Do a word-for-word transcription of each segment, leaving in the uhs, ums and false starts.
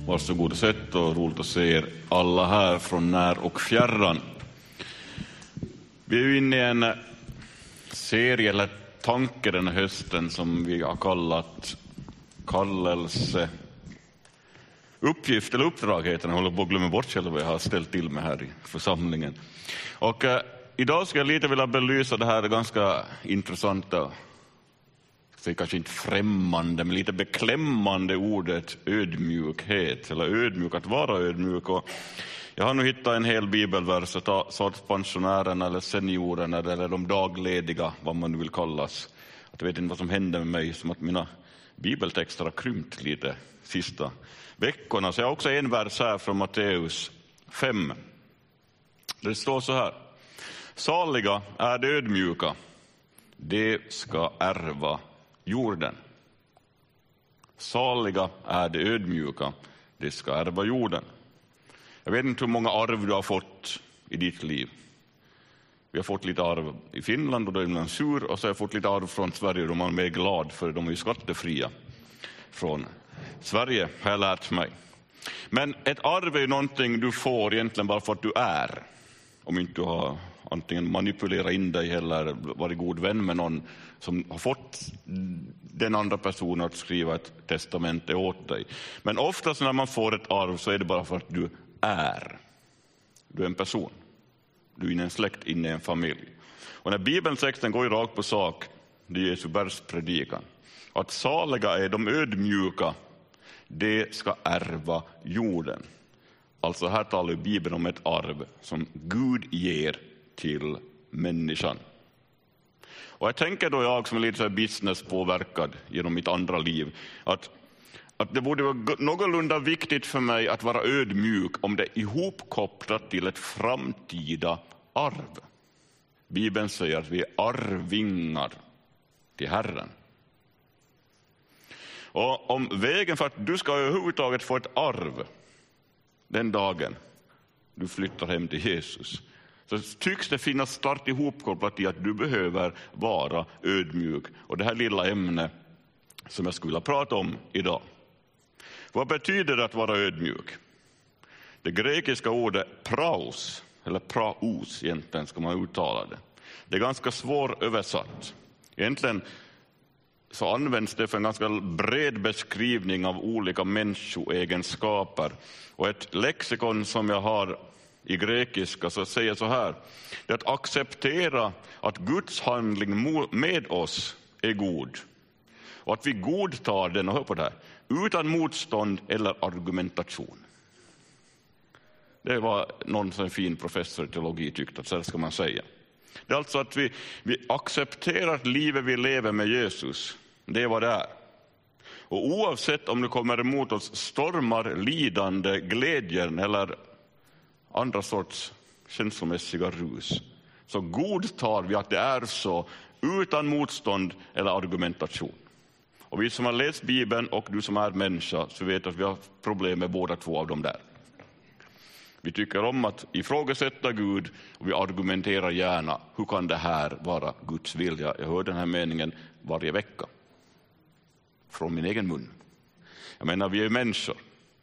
Varsågod och sätt, och roligt att se er alla här från när och fjärran. Vi är inne i en serie eller tanke den här hösten som vi har kallat kallelse, uppgift eller uppdrag heter den. Jag håller på att glömma bort själv vad jag har ställt till med här i församlingen. Och eh, idag ska jag lite vilja belysa det här ganska intressanta, så kanske inte främmande, men lite beklämmande ordet ödmjukhet, eller ödmjuk, att vara ödmjuk. Och jag har nu hittat en hel bibelvers, så att pensionärerna eller seniorerna eller de daglediga, vad man nu vill kallas, att jag vet inte vad som händer med mig, som att mina bibeltexter har krympt lite sista veckorna. Så jag har också en vers här från Matteus fem. Det står så här: saliga är de ödmjuka, de ska ärva jorden. Saliga är de ödmjuka, de ska ärva jorden. Jag vet inte hur många arv du har fått i ditt liv. Vi har fått lite arv i Finland och då är man sur, och så har jag fått lite arv från Sverige och man är glad för de är ju skattefria från Sverige, har jag lärt mig. Men ett arv är ju någonting du får egentligen bara för att du är. Om inte du har antingen manipulerat in dig eller varit god vän med någon som har fått den andra personen att skriva ett testamente åt dig. Men oftast när man får ett arv så är det bara för att du är. Du är en person. Du är in i en släkt, in i en familj. Och när Bibelns texten går ju rakt på sak, det är Jesu bergspredikan. Att saliga är de ödmjuka, de ska ärva jorden. Alltså här talar Bibeln om ett arv som Gud ger till människan. Och jag tänker då, jag som är lite så här businesspåverkad genom mitt andra liv, att, att det borde vara någorlunda viktigt för mig att vara ödmjuk om det är ihopkopplat till ett framtida arv. Bibeln säger att vi är arvingar till Herren. Och om vägen för att du ska överhuvudtaget få ett arv den dagen du flyttar hem till Jesus, så tycks det finnas starkt ihopkopplat i att du behöver vara ödmjuk. Och det här lilla ämne som jag skulle prata om idag. Vad betyder det att vara ödmjuk? Det grekiska ordet praos, eller praos egentligen ska man uttala det. Det är ganska svår översatt. Egentligen så används det för en ganska bred beskrivning av olika människoegenskaper. Och ett lexikon som jag har i grekiska så säger så här: det att acceptera att Guds handling med oss är god. Och att vi godtar den, och hör på det här, utan motstånd eller argumentation. Det var någon som fin professor i teologi tyckte att så ska man säga. Det är alltså att vi, vi accepterar att livet vi lever med Jesus, det är vad det är. Och oavsett om det kommer emot oss stormar, lidande, glädjen eller andra sorts känslomässiga rus, så godtar vi att det är så utan motstånd eller argumentation. Och vi som har läst Bibeln och du som är människa, så vet att vi har problem med båda två av dem där. Vi tycker om att ifrågasätta Gud och vi argumenterar gärna. Hur kan det här vara Guds vilja? Jag hör den här meningen varje vecka från min egen mun. Jag menar, vi är människor.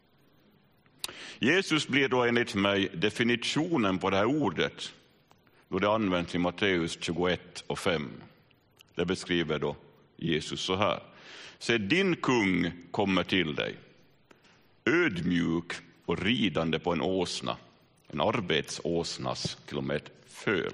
Jesus blir då enligt mig definitionen på det här ordet då det används i Matteus tjugoett och fem. Det beskriver då Jesus så här: se, din kung kommer till dig, ödmjuk och ridande på en åsna, en arbetsåsnas till och med föl.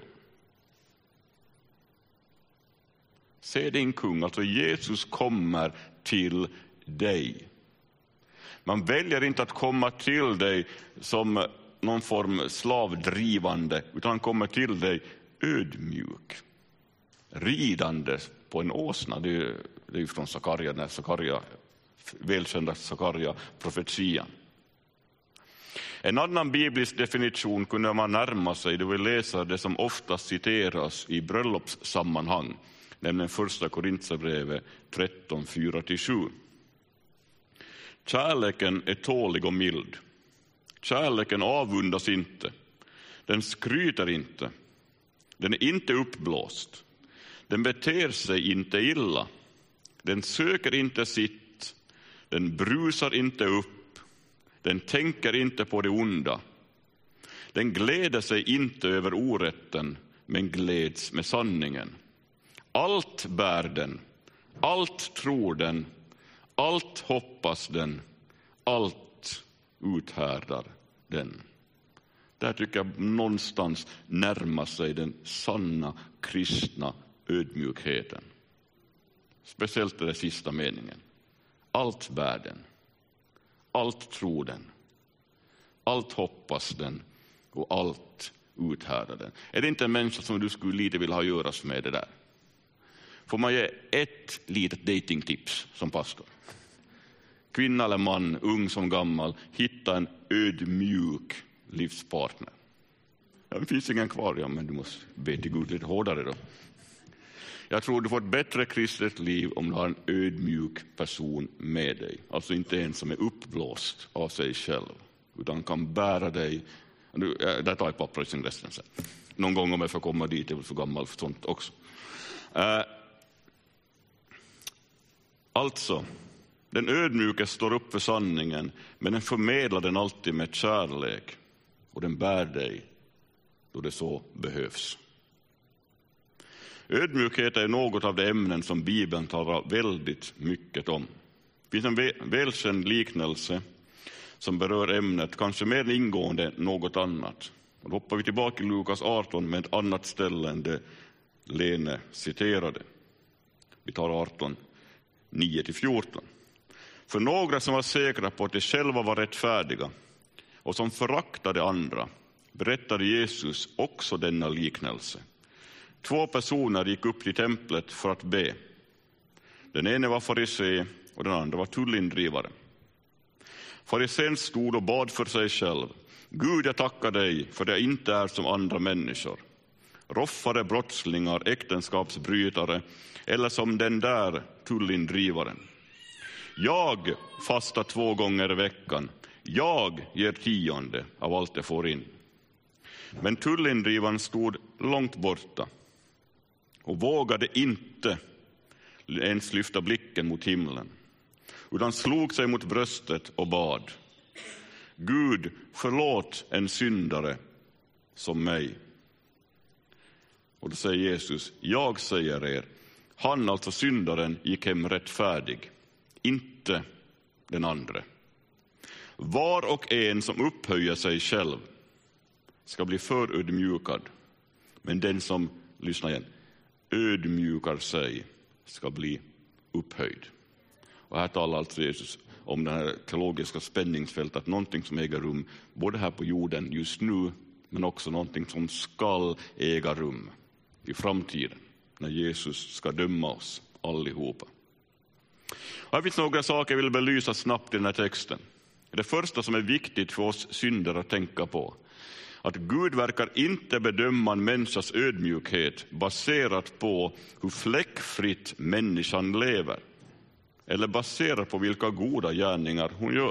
Se din kung, alltså Jesus kommer till dig. Man väljer inte att komma till dig som någon form slavdrivande, utan han kommer till dig ödmjuk, ridande på en åsna. Det är, det är ju från Sakaria, när Sakaria, välkända Sakaria profetian. En annan biblisk definition kunde man närma sig då vi läser det som ofta citeras i bröllopssammanhang, nämligen första Korinthierbrevet tretton, fyra till sju. Kärleken är tålig och mild. Kärleken avundas inte. Den skryter inte. Den är inte uppblåst. Den beter sig inte illa. Den söker inte sitt. Den brusar inte upp. Den tänker inte på det onda. Den gläder sig inte över orätten, men gläds med sanningen. Allt bär den, allt tror den, allt hoppas den, allt uthärdar den. Där tycker jag någonstans närmar sig den sanna kristna ödmjukheten. Speciellt den sista meningen. Allt bär den, allt tror den, allt hoppas den och allt uthärdar den. Är det inte en människa som du skulle lite vilja ha göras med det där? Får man ge ett litet datingtips som pastor? Kvinna eller man, ung som gammal, hitta en ödmjuk livspartner. Ja, det finns ingen kvar, ja, men du måste be till Gud lite hårdare då. Jag tror du får ett bättre kristet liv om du har en ödmjuk person med dig. Alltså inte en som är uppblåst av sig själv, utan kan bära dig. Där tar jag papper i sin resten sen. Någon gång om jag får komma dit, jag är för gammal för sånt också. Uh, alltså, den ödmjuka står upp för sanningen, men den förmedlar den alltid med kärlek. Och den bär dig då det så behövs. Ödmjukhet är något av de ämnen som Bibeln talar väldigt mycket om. Det finns en välkänd liknelse som berör ämnet, kanske mer ingående än något annat. Och då hoppar vi tillbaka i Lukas arton med ett annat ställe än det Lene citerade. Vi tar arton, nio till fjorton. För några som var säkra på att de själva var rättfärdiga och som föraktade andra berättade Jesus också denna liknelse. Två personer gick upp till templet för att be. Den ene var farisé och den andra var tullindrivare. Farisén stod och bad för sig själv. Gud, jag tackar dig för det jag inte är som andra människor. Roffare, brottslingar, äktenskapsbrytare eller som den där tullindrivaren. Jag fastar två gånger i veckan. Jag ger tionde av allt jag får in. Men tullindrivaren stod långt borta och vågade inte ens lyfta blicken mot himlen, utan slog sig mot bröstet och bad. Gud, förlåt en syndare som mig. Och då säger Jesus, jag säger er, han, alltså syndaren, gick hem rättfärdig, inte den andra. Var och en som upphöjer sig själv ska bli förödmjukad, men den som, lyssna igen, ödmjukar sig ska bli upphöjd. Och här talar alltså Jesus om det här teologiska spänningsfältet, att någonting som äger rum både här på jorden just nu, men också någonting som ska äga rum i framtiden, när Jesus ska döma oss allihopa. Och här finns några saker jag vill belysa snabbt i den här texten. Det första som är viktigt för oss syndare att tänka på, att Gud verkar inte bedöma en människas ödmjukhet baserat på hur fläckfritt människan lever, eller baserat på vilka goda gärningar hon gör.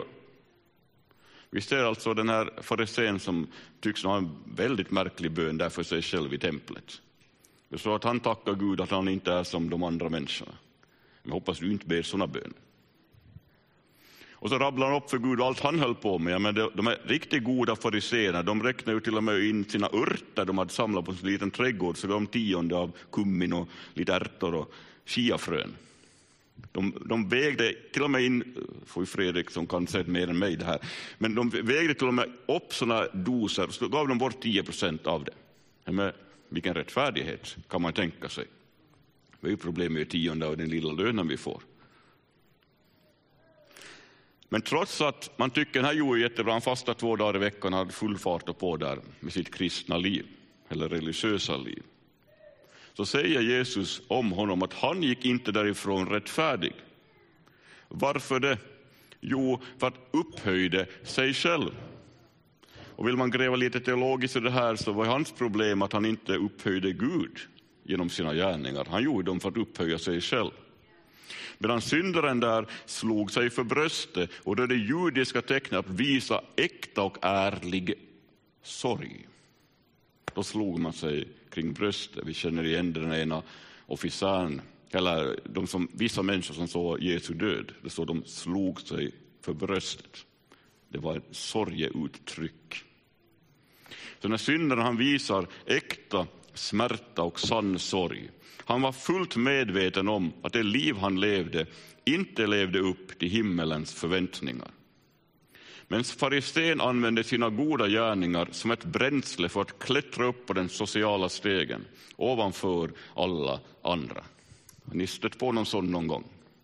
Vi ser alltså den här farisén som tycks ha en väldigt märklig bön där för sig själv i templet. Det står att han tackar Gud att han inte är som de andra människorna. Men jag hoppas du inte ber sådana bön. Och så rabblar han upp för Gud allt han höll på med. Ja, men de, de är riktigt goda fariséerna. De räknar ju till och med in sina örter de hade samlat på en liten trädgård. Så de tionde av kummin och lite ärtor och chiafrön. De, de vägde till och med in, får ju Fredrik som kan säga mer än mig det här. Men de vägde till och med upp sådana doser. Så gav de bort tio procent av det. Ja, men vilken rättfärdighet kan man tänka sig. Det är ju problem med tionde av den lilla lönen vi får. Men trots att man tycker den här gjorde jättebra, han fastade två dagar i veckan och hade full fart på där med sitt kristna liv eller religiösa liv, så säger Jesus om honom att han gick inte därifrån rättfärdig. Varför det? Jo, för att upphöjde sig själv. Och vill man gräva lite teologiskt i det här, så var hans problem att han inte upphöjde Gud genom sina gärningar. Han gjorde dem för att upphöja sig själv. Medan syndaren där slog sig för bröstet, och det är det judiska tecknet att visa äkta och ärlig sorg. Då slog man sig kring bröstet. Vi känner igen den ena officeren, eller de som, vissa människor som såg Jesu död. Det så de slog sig för bröstet. Det var ett sorgeuttryck. Så när syndaren han visar äkta smärta och sann sorg. Han var fullt medveten om att det liv han levde inte levde upp till himmelens förväntningar. Men farisén använde sina goda gärningar som ett bränsle för att klättra upp på den sociala stegen ovanför alla andra. Har ni stött på någon sån någon gång?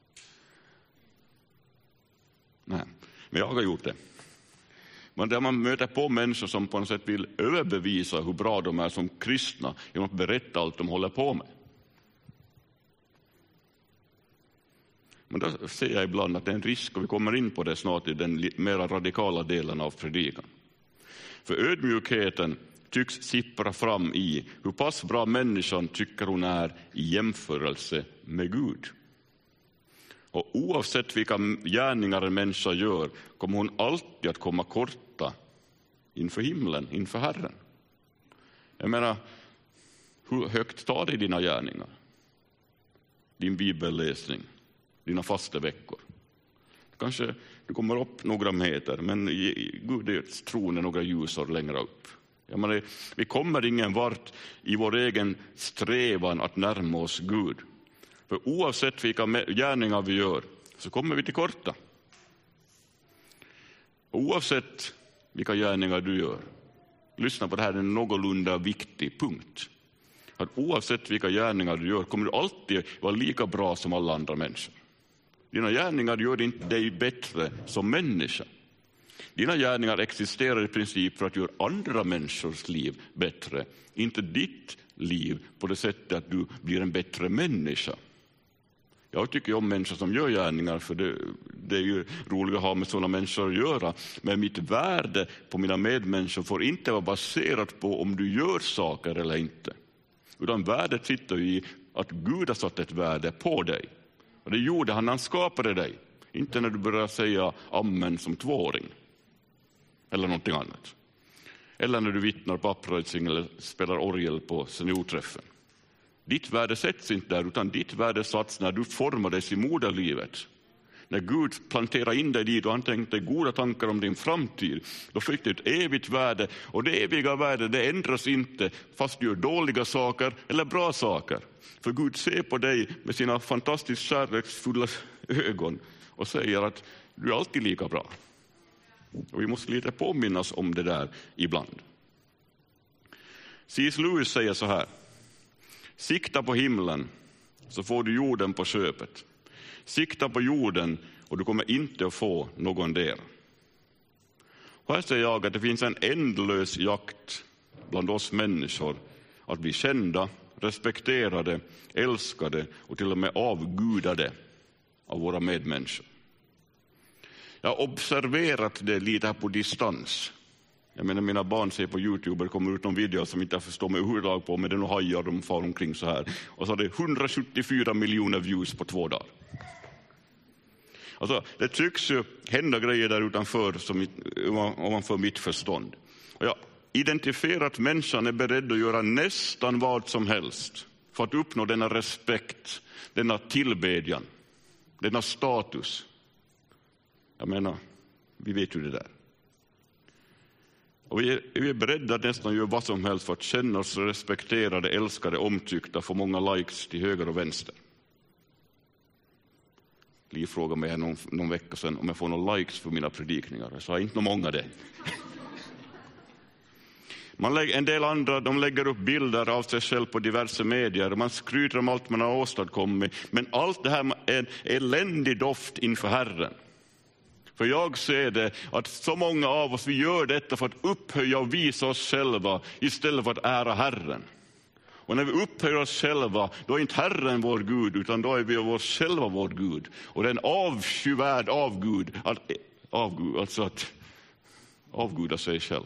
Nej, men jag har gjort det. Men där man möter på människor som på något sätt vill överbevisa hur bra de är som kristna genom att berätta allt de håller på med. Men då ser jag ibland att det är en risk, och vi kommer in på det snart i den mer radikala delen av predikan. För ödmjukheten tycks sippra fram i hur pass bra människan tycker hon är i jämförelse med Gud. Och oavsett vilka gärningar en människa gör kommer hon alltid att komma korta inför himlen, inför Herren. Jag menar, hur högt tar det i dina gärningar? Din bibelläsning, dina fasta veckor. Kanske du kommer upp några meter, men Guds tron är några ljusår längre upp. Jag menar, vi kommer ingen vart i vår egen strävan att närma oss Gud. För oavsett vilka gärningar vi gör så kommer vi till korta. Oavsett vilka gärningar du gör. Lyssna på det här, är en någorlunda viktig punkt. Att oavsett vilka gärningar du gör kommer du alltid vara lika bra som alla andra människor. Dina gärningar gör inte dig bättre som människa. Dina gärningar existerar i princip för att göra andra människors liv bättre. Inte ditt liv på det sättet att du blir en bättre människa. Jag tycker om människor som gör gärningar, för det, det är ju roligt att ha med sådana människor att göra. Men mitt värde på mina medmänniskor får inte vara baserat på om du gör saker eller inte. Utan värdet sitter i att Gud har satt ett värde på dig. Och det gjorde han när han skapade dig. Inte när du börjar säga amen som tvååring. Eller någonting annat. Eller när du vittnar på uprising eller spelar orgel på seniorträffen. Ditt värde sätts inte där, utan ditt värde sätts när du formades i moderlivet. När Gud planterar in dig dit och han tänkte goda tankar om din framtid, då fick du ett evigt värde. Och det eviga värdet, det ändras inte fast du gör dåliga saker eller bra saker. För Gud ser på dig med sina fantastiskt kärleksfulla ögon och säger att du är alltid lika bra. Och vi måste lite påminnas om det där ibland. C S Lewis säger så här: sikta på himlen så får du jorden på köpet. Sikta på jorden och du kommer inte att få någon del. Och här säger jag att det finns en ändlös jakt bland oss människor att bli kända, respekterade, älskade och till och med avgudade av våra medmänniskor. Jag har observerat det lite här på distans. Jag menar, mina barn ser på YouTube, det kommer ut någon video som inte jag förstår mig överhuvudtaget på, men den hajar de far omkring så här. Och så har det hundrasjuttiofyra miljoner views på två dagar. Alltså, det tycks ju hända grejer där utanför som ovanför mitt förstånd. Och jag identifierar att människan är beredd att göra nästan vad som helst för att uppnå denna respekt, denna tillbedjan, denna status. Jag menar, vi vet ju det där. Och vi är, vi är beredda att nästan göra vad som helst för att känna oss respekterade, älskade, omtyckta, få många likes till höger och vänster. Liv frågade mig någon, någon vecka sedan om jag får några likes för mina predikningar. Jag sa inte många det. Man lägger, en del andra de lägger upp bilder av sig själv på diverse medier. Man skryter om allt man har åstadkommit. Men allt det här är en eländig doft inför Herren. För jag ser det att så många av oss vi gör detta för att upphöja och visa oss själva istället för att ära Herren. Och när vi upphöjer oss själva, då är inte Herren vår Gud, utan då är vi oss själva vår Gud. Och det är en avskyvärd avgud, att, avgud, alltså att avguda sig själv.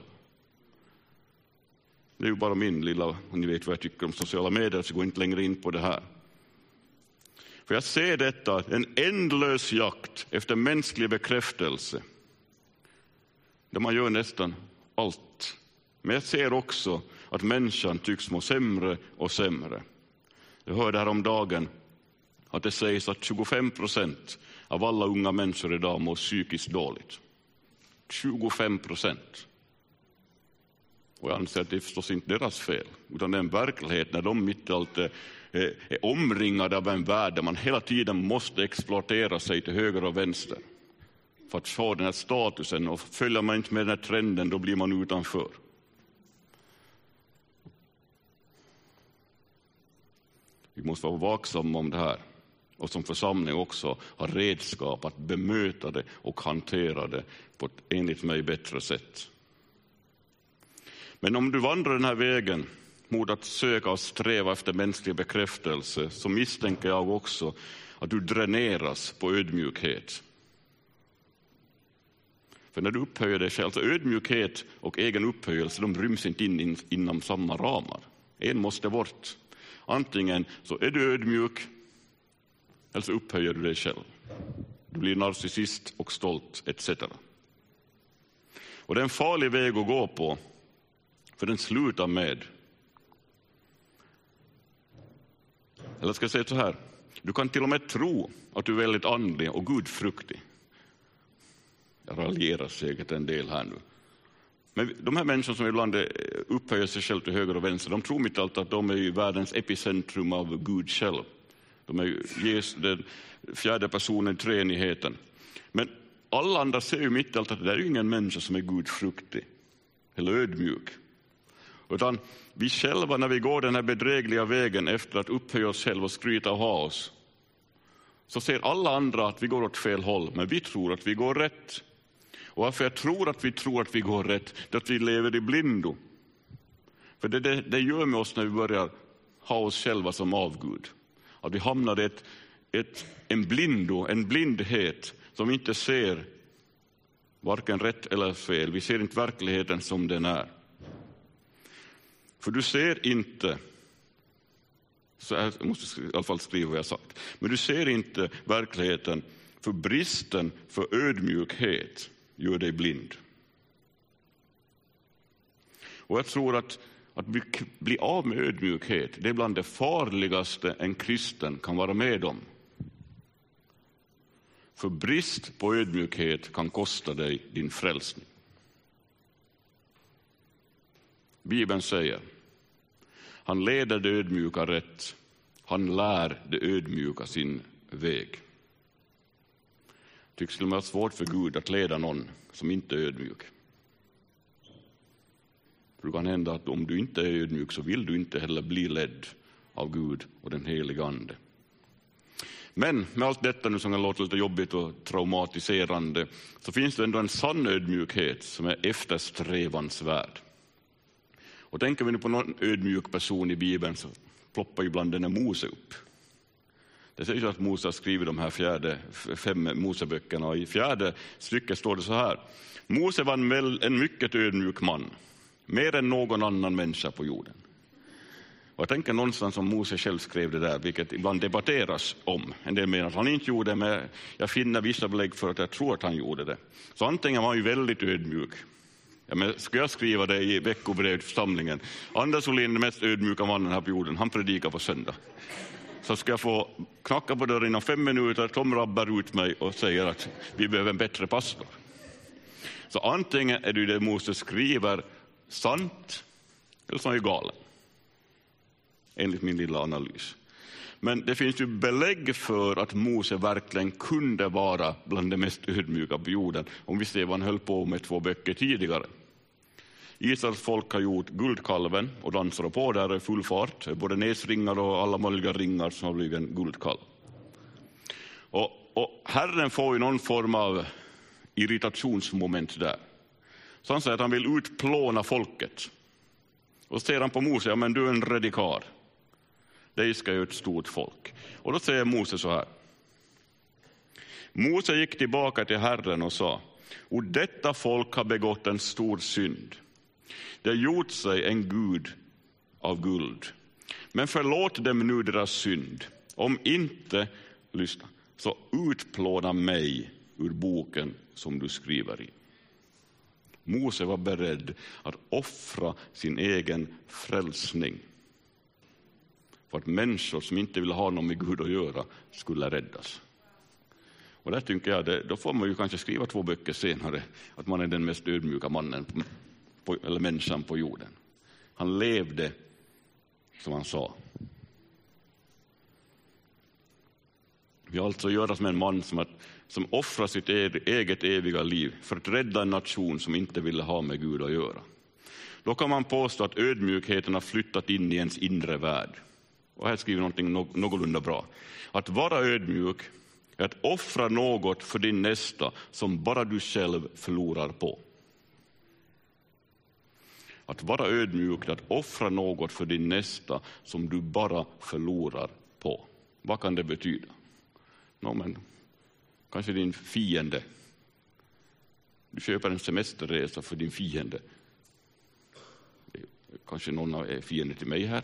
Det är ju bara min lilla, och ni vet vad jag tycker om sociala medier, så går inte längre in på det här. För jag ser detta, en ändlös jakt efter mänsklig bekräftelse. Där man gör nästan allt. Men jag ser också att människan tycks må sämre och sämre. Jag hörde här om dagen att det sägs att tjugofem procent av alla unga människor idag mår psykiskt dåligt. tjugofem procent. Och jag anser att det är förstås inte deras fel, utan det är en verklighet när de mitt i allt är, är omringade av en värld där man hela tiden måste exploatera sig till höger och vänster för att få den här statusen, och följer man inte med den här trenden då blir man utanför. Vi måste vara vaksamma om det här, och som församling också ha redskap att bemöta det och hantera det på ett enligt mig bättre sätt. Men om du vandrar den här vägen mot att söka och sträva efter mänsklig bekräftelse, så misstänker jag också att du dräneras på ödmjukhet. För när du upphöjer dig själv, så ödmjukhet och egen upphöjelse, de ryms inte in, in inom samma ramar. En måste bort. Antingen så är du ödmjuk, eller så upphöjer du dig själv. Du blir narcissist och stolt et cetera. Och det är en farlig väg att gå på, för den slutar med, eller ska jag säga så här, du kan till och med tro att du är väldigt andlig och gudfruktig. Jag raljerar säkert en del här nu. Men de här människorna som ibland upphöjer sig själv till höger och vänster, de tror mitt allt att de är i världens epicentrum av Gud själv. De är ges den fjärde personen i treenigheten. Men alla andra ser ju mitt allt att det är ingen människa som är gudfruktig eller ödmjuk. Utan vi själva, när vi går den här bedrägliga vägen efter att upphöja oss själva och skryta och ha oss, så ser alla andra att vi går åt fel håll, men vi tror att vi går rätt. Och varför jag tror att vi tror att vi går rätt, det är att vi lever i blindo. För det, det, det gör med oss när vi börjar ha oss själva som avgud. Att vi hamnar i ett, ett, en blindo, en blindhet som inte ser varken rätt eller fel. Vi ser inte verkligheten som den är. För du ser inte, så jag måste i alla fall skriva vad jag sagt, men du ser inte verkligheten, för bristen för ödmjukhet gör dig blind. Och jag tror att att bli, bli av med ödmjukhet, det är bland det farligaste en kristen kan vara med om. För brist på ödmjukhet kan kosta dig din frälsning. Bibeln säger: han leder det ödmjuka rätt, han lär det ödmjuka sin väg. Tycks det vara svårt för Gud att leda någon som inte är ödmjuk. För det kan hända att om du inte är ödmjuk så vill du inte heller bli ledd av Gud och den helige ande. Men med allt detta nu som kan låta lite jobbigt och traumatiserande, så finns det ändå en sann ödmjukhet som är eftersträvansvärd. Och tänker vi nu på någon ödmjuk person i Bibeln, så ploppar ibland den här Mose upp. Det sägs att Mose skriver de här fjärde, fem Moseböckerna, och i fjärde stycket står det så här: Mose var en, en mycket ödmjuk man, mer än någon annan människa på jorden. Och jag tänker någonstans om Mose själv skrev det där, vilket ibland debatteras om. En del menar att han inte gjorde det, men jag finner vissa belägg för att jag tror att han gjorde det. Så antingen var han ju väldigt ödmjuk. Ja, men ska jag skriva det i veckobrevet till församlingen? Anders Olin, den mest ödmjuka mannen här på jorden, han predikar på söndag. Så ska jag få knacka på dörren inom fem minuter, Tom rabbar ut mig och säger att vi behöver en bättre pastor. Så antingen är det det Mose skriver sant, eller så är det galen. Enligt min lilla analys. Men det finns ju belägg för att Mose verkligen kunde vara bland de mest ödmjuka på jorden, om vi ser vad han höll på med två böcker tidigare. Israels folk har gjort guldkalven och dansar på där i full fart. Både näsringar och alla möjliga ringar som har blivit en guldkalv. Och, och Herren får ju någon form av irritationsmoment där. Så han säger att han vill utplåna folket. Och så ser han på Mose: ja, men du är en redikar. Det ska ju ett stort folk. Och då säger Mose så här: Mose gick tillbaka till Herren och sa: och detta folk har begått en stor synd. Det har gjort sig en gud av guld. Men förlåt dem nu deras synd. Om inte, lyssna, så utplåna mig ur boken som du skriver i. Mose var beredd att offra sin egen frälsning för att människor som inte ville ha något med Gud att göra skulle räddas. Och där tycker jag, det, då får man ju kanske skriva två böcker senare, att man är den mest ödmjuka mannen på, eller människan på jorden. Han levde som han sa. Vi har alltså att göra med en man som, att, som offrar sitt eget eviga liv för att rädda en nation som inte ville ha med Gud att göra. Då kan man påstå att ödmjukheten har flyttat in i ens inre värld. Och här skriver någonting någorlunda bra. Att vara ödmjuk är att offra något för din nästa som bara du själv förlorar på. Att vara ödmjuk är att offra något för din nästa som du bara förlorar på. Vad kan det betyda? Nå, men kanske din fiende. Du köper en semesterresa för din fiende. Kanske någon är fiende till mig här.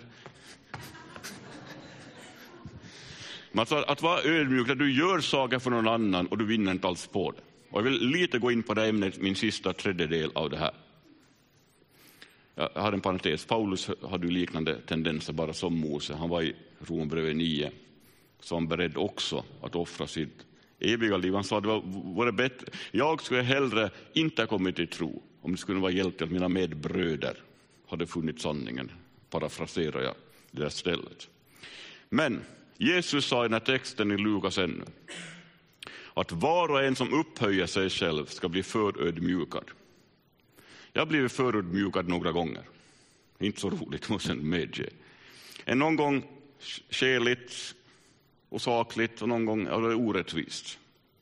Men alltså att vara ödmjuk när du gör saker för någon annan och du vinner inte alls på det. Och jag vill lite gå in på det ämnet, min sista tredjedel av det här. Jag har en parentes. Paulus hade ju liknande tendenser bara som Mose. Han var i Romarbrevet nio. Så han beredd också att offra sitt eviga liv. Han sa att det var, var det bättre. Jag skulle hellre inte ha kommit till tro om det skulle vara hjälp till att mina medbröder hade funnit sanningen. Parafraserar jag det stället. Men Jesus sa i den här texten i Lukas ännu att var och en som upphöjer sig själv ska bli förödmjukad. Jag har blivit förödmjukad några gånger. Inte så roligt, måste jag medge. En någon gång skäligt och sakligt och någon gång är det orättvist.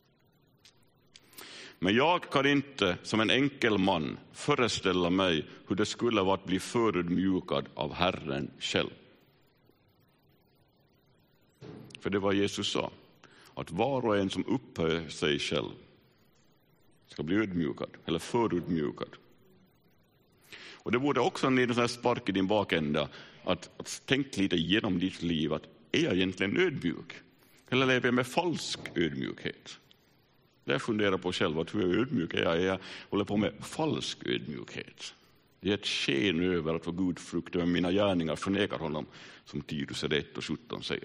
Men jag kan inte som en enkel man föreställa mig hur det skulle vara att bli förödmjukad av Herren själv. För det var Jesus sa, att var och en som upphöjer sig själv ska bli ödmjukad eller förödmjukad. Och det borde också en liten sån här spark i din bakända att, att tänk lite igenom ditt liv, att är jag egentligen ödmjuk? Eller lever jag med falsk ödmjukhet? Det jag funderar på själv, att hur ödmjuk är jag? Jag håller på med falsk ödmjukhet. Det är ett sken över att få god frukt över mina gärningar förnekar honom, som Titus ett och sjutton säger.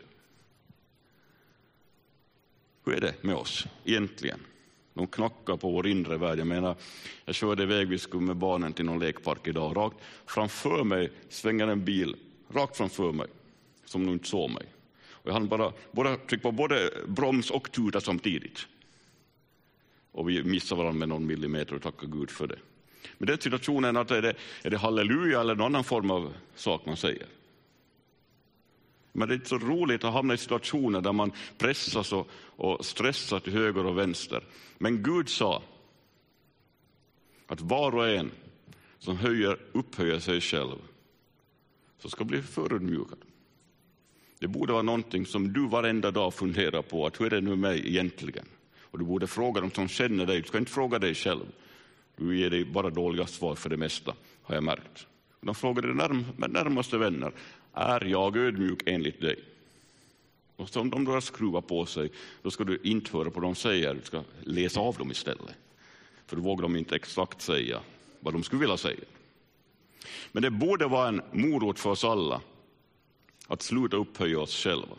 Hur är det med oss egentligen? De knackar på vår inre värld. Jag menar, jag körde iväg, vi skulle med barnen till någon lekpark idag. Rakt framför mig svänger en bil, rakt framför mig, som nog inte såg mig. Och jag hann bara, bara trycka på både broms och tuta samtidigt. Och vi missar varandra med någon millimeter och tackar Gud för det. Men den situationen att är det, är det halleluja eller någon annan form av sak man säger. Men det är inte så roligt att hamna i situationer där man pressas och, och stressar till höger och vänster. Men Gud sa att var och en som höjer, upphöjer sig själv så ska bli förödmjukad. Det borde vara någonting som du varenda dag funderar på, att hur är det nu med mig egentligen? Och du borde fråga dem som känner dig, du ska inte fråga dig själv. Du ger dig bara dåliga svar för det mesta, har jag märkt. De frågar dig närm- närmaste vänner, är jag ödmjuk enligt dig? Och om de då skruvar på sig, då ska du inte höra på vad de säger, du ska läsa av dem istället. För då vågar de inte exakt säga vad de skulle vilja säga. Men det borde vara en morot för oss alla att sluta upphöja oss själva.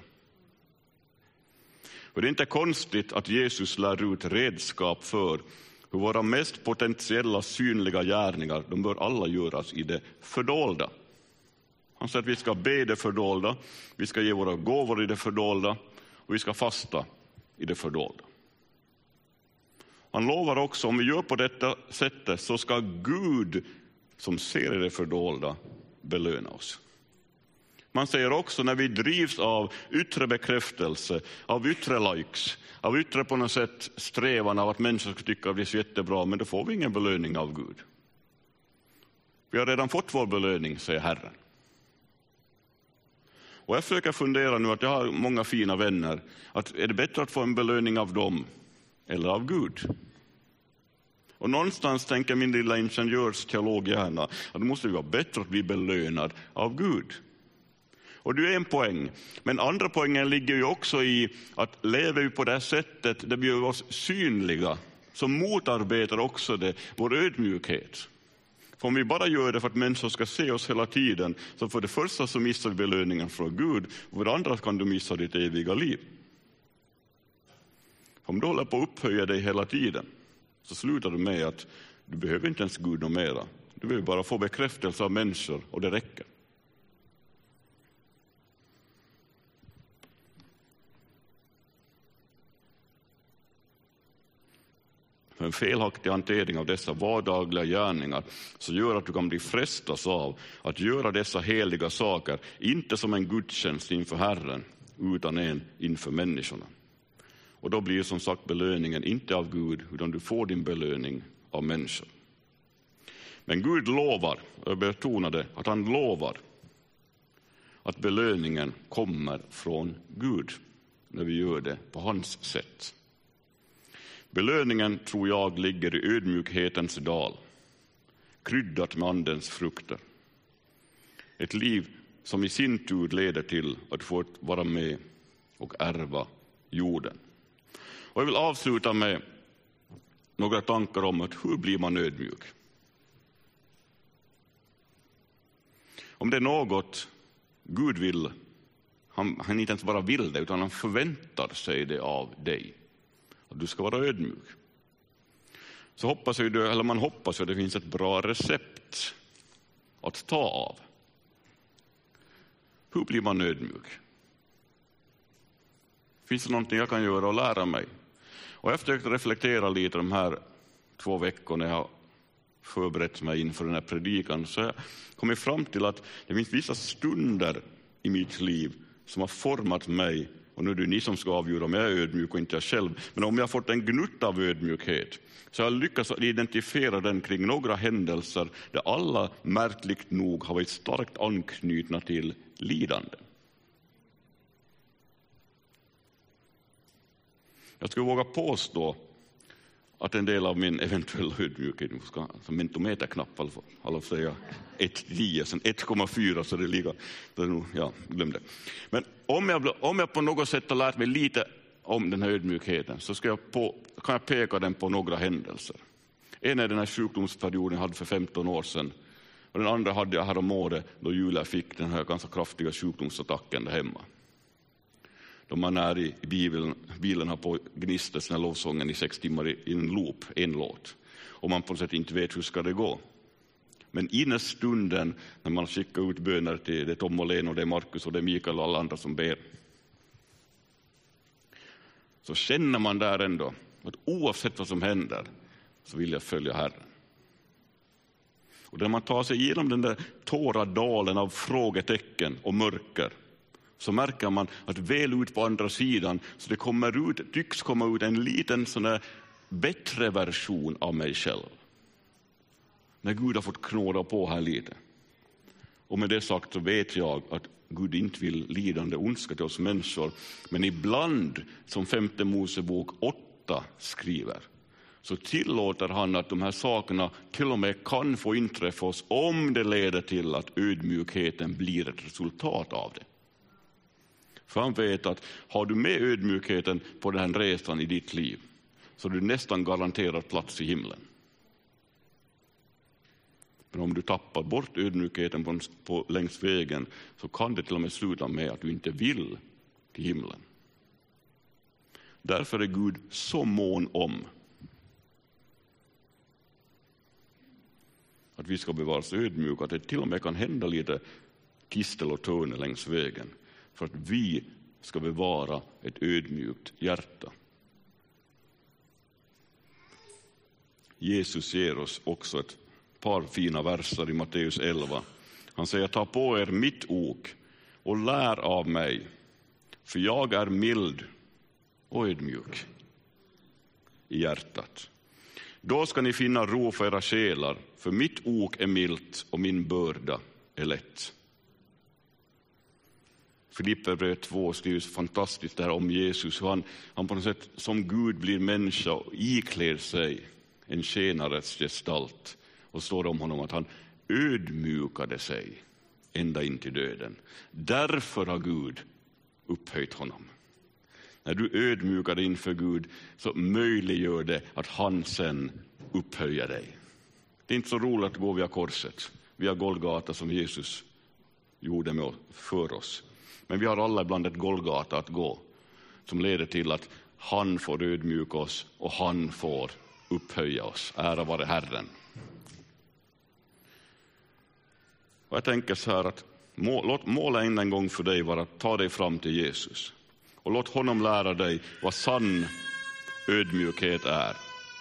Och det är inte konstigt att Jesus lär ut redskap för hur våra mest potentiella synliga gärningar, de bör alla göras i det fördolda. Han säger att vi ska be det fördolda, vi ska ge våra gåvor i det fördolda och vi ska fasta i det fördolda. Han lovar också, om vi gör på detta sättet så ska Gud som ser i det fördolda belöna oss. Man säger också, när vi drivs av yttre bekräftelse, av yttre likes, av yttre på något sätt strävan av att människor ska tycka att det är så jättebra, men då får vi ingen belöning av Gud. Vi har redan fått vår belöning, säger Herren. Och jag försöker fundera nu, att jag har många fina vänner, att är det bättre att få en belöning av dem eller av Gud? Och någonstans tänker min lilla ingenjörsteolog gärna att det måste vara bättre att bli belönad av Gud. Och det är en poäng. Men andra poängen ligger ju också i att lever vi på det här sättet, det blir oss synliga, så motarbetar också det vår ödmjukhet. För om vi bara gör det för att människor ska se oss hela tiden, så för det första så missar vi belöningen från Gud, och för det andra kan du missa ditt eviga liv. Om du håller på att upphöja dig hela tiden så slutar du med att du behöver inte ens Gud och mera. Du behöver bara få bekräftelse av människor och det räcker. För en felaktig hantering av dessa vardagliga gärningar så gör att du kan bli frestas av att göra dessa heliga saker, inte som en gudstjänst inför Herren, utan en inför människorna. Och då blir som sagt belöningen inte av Gud, utan du får din belöning av människor. Men Gud lovar, och jag betonade att han lovar, att belöningen kommer från Gud när vi gör det på hans sätt. Belöningen tror jag ligger i ödmjukhetens dal, kryddat med andens frukter. Ett liv som i sin tur leder till att få vara med och ärva jorden. Och jag vill avsluta med några tankar om att hur blir man ödmjuk? Om det är något Gud vill, han, han inte ens bara vill det utan han förväntar sig det av dig. Att du ska vara ödmjuk. Så hoppas jag, eller man hoppas att det finns ett bra recept att ta av. Hur blir man ödmjuk? Finns det någonting jag kan göra och lära mig? Och efter att reflektera lite de här två veckorna jag har förberett mig inför den här predikan så har jag kommit fram till att det finns vissa stunder i mitt liv som har format mig. Och nu är det ni som ska avgöra om jag är ödmjuk och inte jag själv. Men om jag har fått en gnutt av ödmjukhet så har jag lyckats identifiera den kring några händelser där alla märkligt nog har varit starkt anknutna till lidande. Jag skulle våga påstå att en del av min eventuella ödmjukhet, som mentometerknapp i alla fall säga ett till tio, sen ett komma fyra så det ligger, ja, glöm det. Men om jag, om jag på något sätt har lärt mig lite om den här ödmjukheten så ska jag på, kan jag peka den på några händelser. En är den här sjukdomsperioden jag hade för femton år sedan och den andra hade jag häromåret då Julia fick den här ganska kraftiga sjukdomsattacken där hemma. Då man är i bilen, bilen har på gnistat sina lovsången i sex timmar i en loop, en låt. Och man på något sätt inte vet hur ska det gå. Men inne stunden när man skickar ut böner till det Tom och Lena och det Markus och det Mikael och alla andra som ber. Så känner man där ändå att oavsett vad som händer så vill jag följa Herren. Och när man tar sig igenom den där tåra dalen av frågetecken och mörker så märker man att väl ut på andra sidan så det kommer ut, tycks komma ut en liten sån där bättre version av mig själv. När Gud har fått knåda på här lite. Och med det sagt så vet jag att Gud inte vill lidande ondska till oss människor. Men ibland, som femte Mosebok åtta skriver, så tillåter han att de här sakerna till och med kan få inträffa oss om det leder till att ödmjukheten blir ett resultat av det. För han vet att har du med ödmjukheten på den här resan i ditt liv så är du nästan garanterat plats i himlen. Men om du tappar bort ödmjukheten på, på längs vägen så kan det till och med sluta med att du inte vill till himlen. Därför är Gud så mån om att vi ska bevaras ödmjuka, att det till och med kan hända lite kistel och törne längs vägen. För att vi ska bevara ett ödmjukt hjärta. Jesus ger oss också ett par fina verser i Matteus elva. Han säger: ta på er mitt ok och lär av mig, för jag är mild och ödmjuk i hjärtat. Då ska ni finna ro för era själar, för mitt ok är milt och min börda är lätt. Filipperbrevet två skrivs fantastiskt där om Jesus. Han, han på något sätt som Gud blir människa och iklär sig en tjänares gestalt. Och står om honom att han ödmjukade sig ända in till döden. Därför har Gud upphöjt honom. När du ödmjukar dig inför Gud så möjliggör det att han sen upphöjer dig. Det är inte så roligt att gå via korset, via Golgata som Jesus gjorde med för oss. Men vi har alla ibland ett Golgata att gå som leder till att Han får ödmjuka oss och han får upphöja oss. Ära vare Herren. Och jag tänker så här att låt målet en gång för dig vara att ta dig fram till Jesus. Och låt honom lära dig vad sann ödmjukhet är.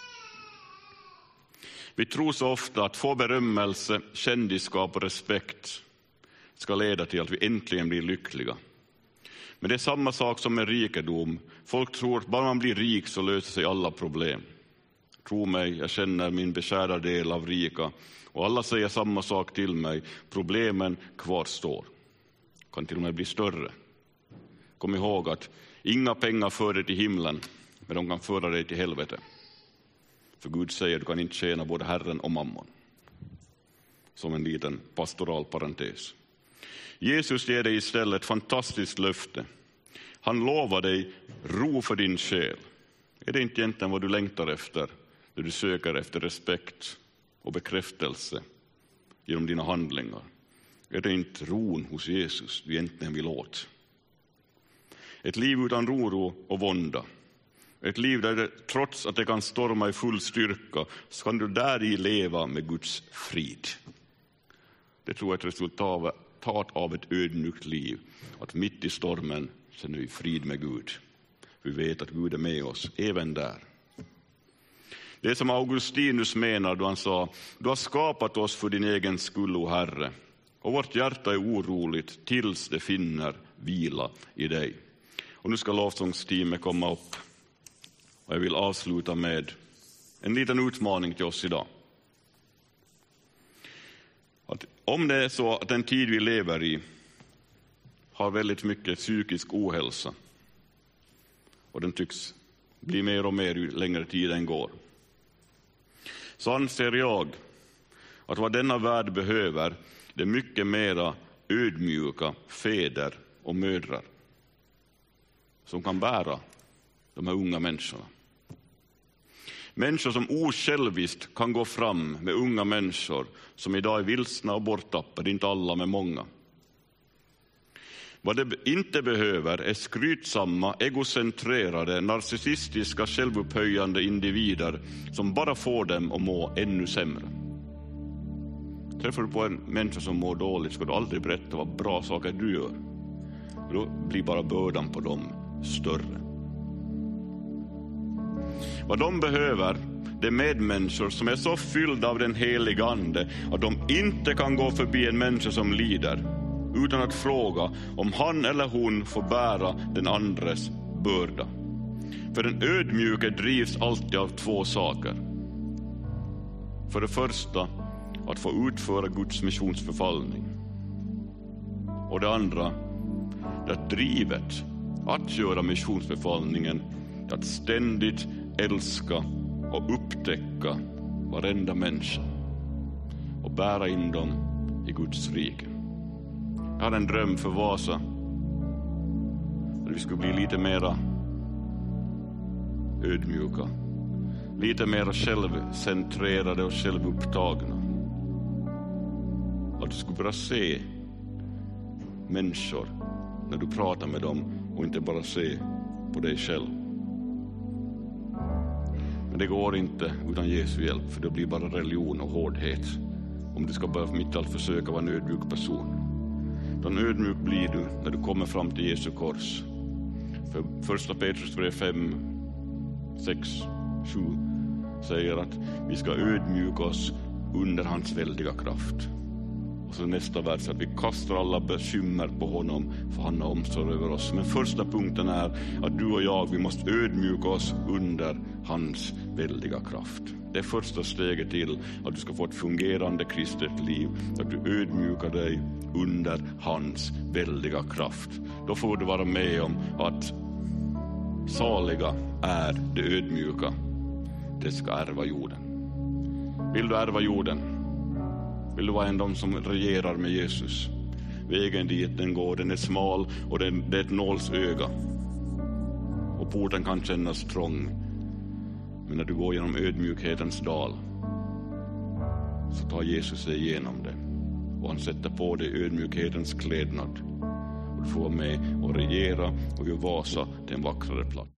Vi tror så ofta att få berömmelse, kändisskap och respekt ska leda till att vi äntligen blir lyckliga. Men det är samma sak som med rikedom. Folk tror att bara man blir rik så löser sig alla problem. Tro mig, jag känner min beskärda del av rika. Och alla säger samma sak till mig. Problemen kvarstår. Kan till och med bli större. Kom ihåg att inga pengar för dig till himlen, men de kan föra dig till helvete. För Gud säger att du kan inte tjäna både Herren och mammon. Som en liten pastoral parentes. Jesus ger dig istället ett fantastiskt löfte. Han lovar dig ro för din själ. Är det inte egentligen vad du längtar efter när du söker efter respekt och bekräftelse genom dina handlingar? Är det inte ron hos Jesus du egentligen vill åt? Ett liv utan oro och vånda. Ett liv där det, trots att det kan storma i full styrka, så kan du där i leva med Guds frid. Det tror jag är ett resultat av ett ödmjukt liv. Att mitt i stormen känner vi frid med Gud. Vi vet att Gud är med oss även där. Det är som Augustinus menar då han sa: du har skapat oss för din egen skull, o Herre. Och vårt hjärta är oroligt tills det finner vila i dig. Och nu ska lovsångsteamet komma upp. Och jag vill avsluta med en liten utmaning till oss idag. Att om det är så att den tid vi lever i har väldigt mycket psykisk ohälsa, och den tycks bli mer och mer ju längre tiden går, så anser jag att vad denna värld behöver, det är mycket mera ödmjuka fäder och mödrar som kan bära de här unga människorna. Människor som osjälviskt kan gå fram med unga människor som idag är vilsna och borttappade, inte alla men många. Vad det inte behöver är skrytsamma, egocentrerade, narcissistiska, självupphöjande individer som bara får dem att må ännu sämre. Träffar du på en människa som mår dåligt, ska du aldrig berätta vad bra saker du gör. Då blir bara bördan på dem större. Vad de behöver, det är medmänniskor som är så fyllda av den heliga ande att de inte kan gå förbi en människa som lider utan att fråga om han eller hon får bära den andres börda. För den ödmjuke drivs alltid av två saker. För det första, att få utföra Guds missionsförfallning. Och det andra, det är drivet att göra missionsbefallningen, att ständigt älska och upptäcka varenda människa och bära in dem i Guds rike. Jag hade en dröm för Vasa att vi skulle bli lite mera ödmjuka, lite mera självcentrerade och självupptagna. Att du skulle börja se människor när du pratar med dem och inte bara se på dig själv. Men det går inte utan Jesu hjälp, för det blir bara religion och hårdhet om du ska börja mitt allt försöka vara en ödmjuk person. Den ödmjuk blir du när du kommer fram till Jesu kors. För första Petrus brev fem, sex, sju säger att vi ska ödmjuka oss under hans väldiga kraft. Och så nästa vers att vi kastar alla bekymmer på honom, för han har omsorg över oss. Men första punkten är att du och jag, vi måste ödmjuka oss under hans väldiga kraft. Det är första steget till att du ska få ett fungerande kristet liv. Att du ödmjukar dig under hans väldiga kraft. Då får du vara med om att saliga är det ödmjuka. Det ska ärva jorden. Vill du ärva jorden? Vill du vara en av dem som regerar med Jesus? Vägen dit den går, den är smal och den, det är ett nålsöga. Och porten kan kännas trång. Men när du går genom ödmjukhetens dal så tar Jesus sig igenom det. Och han sätter på dig ödmjukhetens klädnad. Och du får vara med och regera och göra Vasa till en vackrare plats.